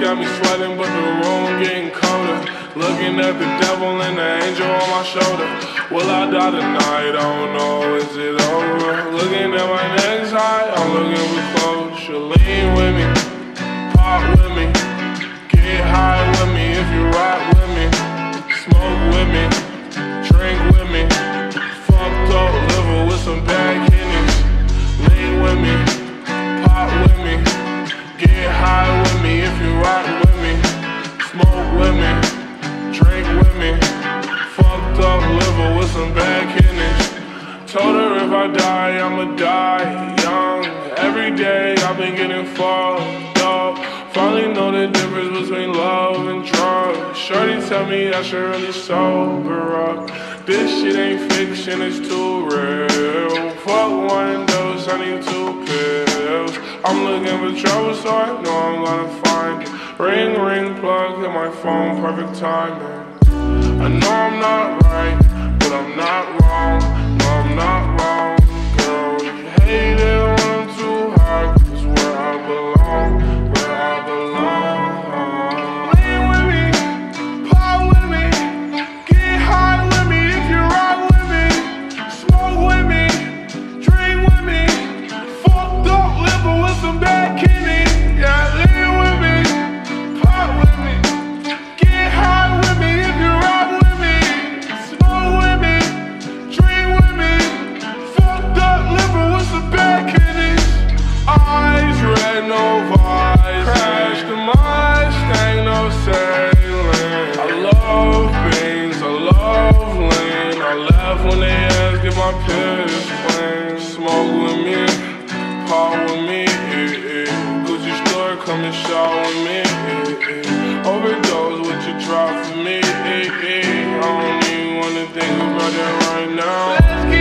got me sweating, but the room getting colder. Looking at the devil and the angel on my shoulder. Will I die tonight? I don't know, is it over? Looking at my next high, I'm looking for closure. Lean with me, pop with me, get high with me if you rock with me. Smoke with me, drink with me, fucked up liver with some bad kidneys. Lean with me, pop with me, get high with me if you rock with me. Smoke with me, drink with me, fucked up liver with some bad kidneys. Told her if I die, I'ma die young. Every day I've been getting fucked up. Finally know the difference between love and drugs. Shorty tell me I should really sober up. This shit ain't fiction, it's too real. Fuck one dose, I need 2 pills. I'm looking for trouble, so I know I'm gonna find it. Ring, ring, plug, hit my phone, perfect timing. I know I'm not right, but I'm not wrong. No, I'm not wrong, girl. You hate it when I'm too high, 'cause where I belong, where I belong. Lean with me, pop with me, get high with me if you rock with me. Smoke with me, drink with me, fucked up liver with some bad kidneys. Yeah, lean with me, pop with me, get high with me if you rock with me. Smoke with me, drink with me, fucked up liver with some bad kidneys. Eyes red, no vibes. Crash the Mustang, no sailing. I love beans, I love lean. I laugh when they ask if my piss clean. Smoke with me, pop with me, Gucci store, come and shop with me, Overdose what you drop for me, I don't even wanna think about that right now.